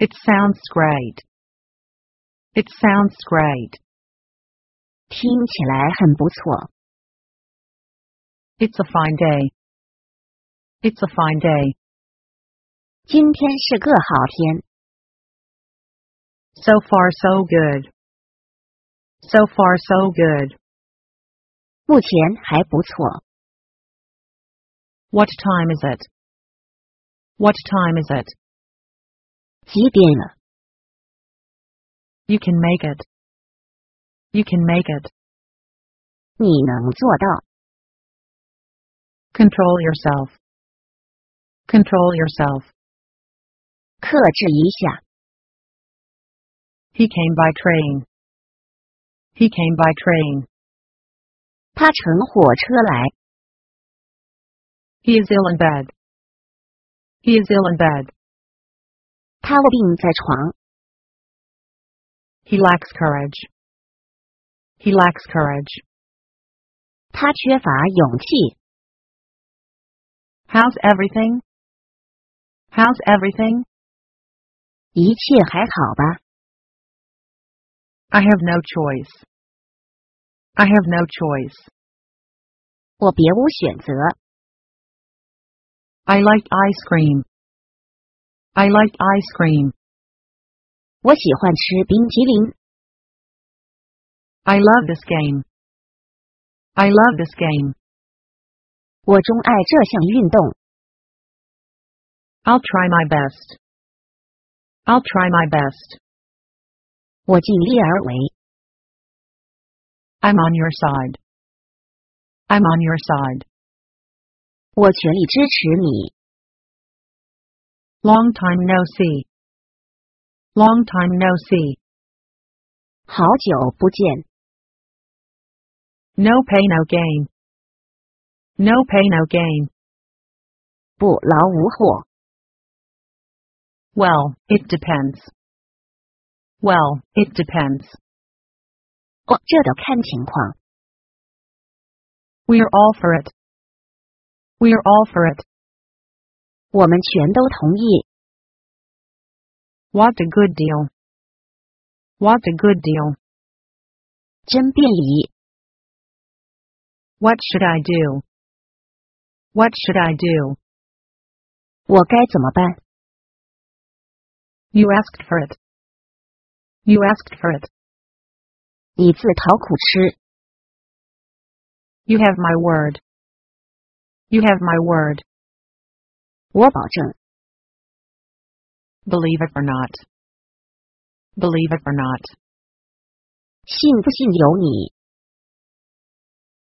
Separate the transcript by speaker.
Speaker 1: It sounds great. It sounds great.
Speaker 2: 听起来很不错。
Speaker 1: It's a fine day. It's a fine day.
Speaker 2: 今天是个好天。
Speaker 1: So far so good. So far so good.
Speaker 2: 目前还不错。
Speaker 1: What time is it? What time is it?
Speaker 2: 几点了？
Speaker 1: You can make it. You can make it.
Speaker 2: 你能做到。
Speaker 1: Control yourself. Control yourself.
Speaker 2: 克制一下。
Speaker 1: He came by train. He came by train.
Speaker 2: 他乘火车来。
Speaker 1: He is ill in bed. He is ill in bed.
Speaker 2: 他病在床。
Speaker 1: He lacks courage. He lacks courage.
Speaker 2: 他缺乏勇气。
Speaker 1: How's everything? How's everything?
Speaker 2: 一切还好吧？
Speaker 1: I have no choice. I have no choice.
Speaker 2: 我别无选择。
Speaker 1: I like ice cream. I like ice cream.
Speaker 2: 我喜欢吃冰淇淋。
Speaker 1: I love this game. I love this game.
Speaker 2: 我钟爱这项运动。
Speaker 1: I'll try my best. I'll try my best.
Speaker 2: 我尽力而为。
Speaker 1: I'm on your side. I'm on your side.
Speaker 2: 我全力支持你。
Speaker 1: Long time no see. Long time no see.
Speaker 2: 好久不见。
Speaker 1: No pay no gain. No pay no gain.
Speaker 2: 不劳无获。
Speaker 1: Well, it depends. Well, it depends.
Speaker 2: 哦，这得看情况。
Speaker 1: We're all for it. We're all for it.
Speaker 2: 我们全都同意。
Speaker 1: What a good deal. What a good deal.
Speaker 2: 真便宜。
Speaker 1: What should I do? What should I do?
Speaker 2: 我该怎么办？
Speaker 1: You asked for it. You asked for it.
Speaker 2: 你自讨苦吃。
Speaker 1: You have my word. You have my word.
Speaker 2: 我保证。
Speaker 1: Believe it or not. Believe it or not.
Speaker 2: 信不信由你。